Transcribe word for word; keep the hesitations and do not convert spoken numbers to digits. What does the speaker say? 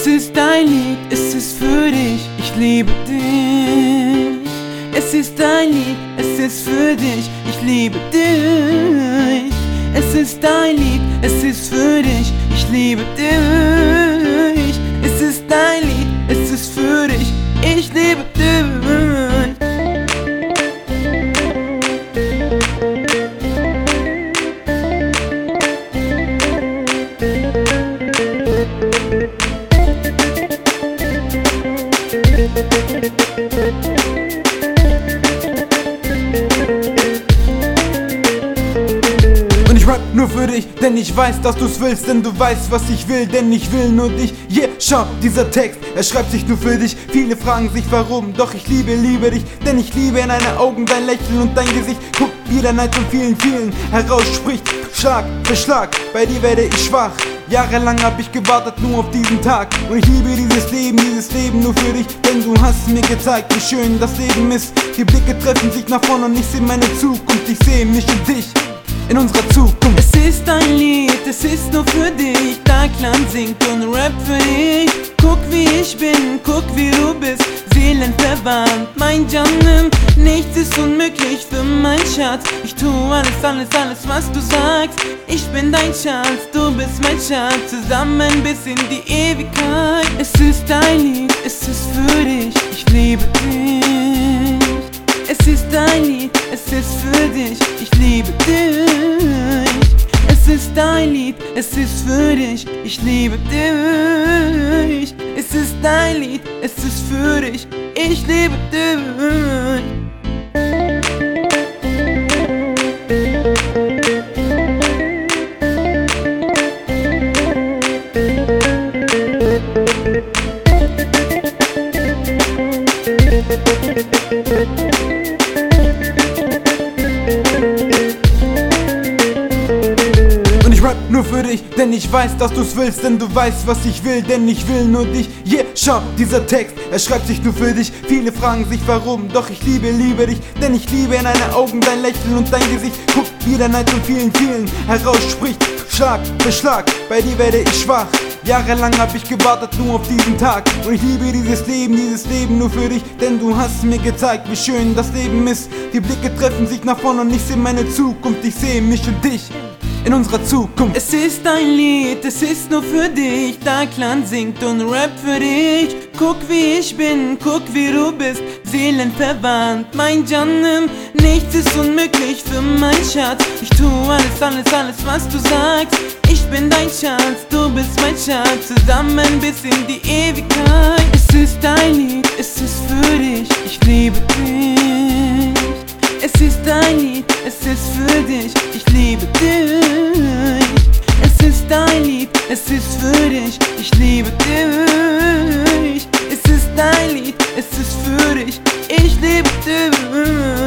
ist dein Lied, es ist für dich, ich liebe dich. Es ist dein Lied, es ist für dich, ich liebe dich. Es ist dein Lied, es ist für dich, ich liebe dich. Es ist dein Lied, es ist für dich, ich liebe dich. Und ich rap nur für dich, denn ich weiß, dass du's willst, denn du weißt, was ich will, denn ich will nur dich. Yeah, schau, dieser Text, er schreibt sich nur für dich. Viele fragen sich warum, doch ich liebe, liebe dich, denn ich liebe in deine Augen, dein Lächeln und dein Gesicht. Guck, wie der Neid von vielen, vielen herausspricht. Schlag für Schlag, bei dir werde ich schwach. Jahrelang hab ich gewartet nur auf diesen Tag. Und ich liebe dieses Leben, dieses Leben nur für dich, denn du hast mir gezeigt, wie schön das Leben ist. Die Blicke treffen sich nach vorne und ich seh meine Zukunft. Ich seh mich und dich in unserer Zukunft. Es ist ein Lied, es ist nur für dich. Dark Clan singt und rappt für dich. Guck wie ich bin, guck wie du bist, seelenverwandt, mein Jannem. Nichts ist unmöglich für mein Schatz. Ich tu alles, alles, alles, was du sagst. Ich bin dein Schatz, du bist mein Schatz. Zusammen bis in die Ewigkeit. Es ist dein Lied, es ist für dich, ich liebe dich. Es ist dein Lied, es ist für dich, ich liebe dich. Es ist dein Lied, es ist für dich, ich liebe dich. Es ist dein Lied, es ist für dich, ich liebe dich. Und ich rap nur für dich, denn ich weiß, dass du's willst, denn du weißt, was ich will, denn ich will nur dich. Yeah, schau, dieser Text, er schreibt sich nur für dich. Viele fragen sich warum, doch ich liebe, liebe dich, denn ich liebe in deine Augen, dein Lächeln und dein Gesicht. Guck, wie der Neid von vielen, vielen herausspricht. Schlag für Schlag, bei dir werde ich schwach. Jahrelang hab ich gewartet nur auf diesen Tag. Und ich liebe dieses Leben, dieses Leben nur für dich, denn du hast mir gezeigt, wie schön das Leben ist. Die Blicke treffen sich nach vorne und ich seh meine Zukunft. Ich seh mich und dich in unserer Zukunft. Es ist ein Lied, es ist nur für dich. Dark Clan singt und rappt für dich. Guck wie ich bin, guck wie du bist, seelenverwandt, mein Jannem. Nichts ist unmöglich für mein Schatz. Ich tu alles, alles, alles, was du sagst. Ich bin dein Schatz, du bist mein Schatz. Zusammen bis in die Ewigkeit. Es ist dein Lied, es ist für dich, ich liebe dich. Es ist dein Lied, es ist für dich, ich liebe dich. Es ist dein Lied, es ist für dich, ich liebe dich. Es ist dein Lied, es ist für dich, ich liebe dich.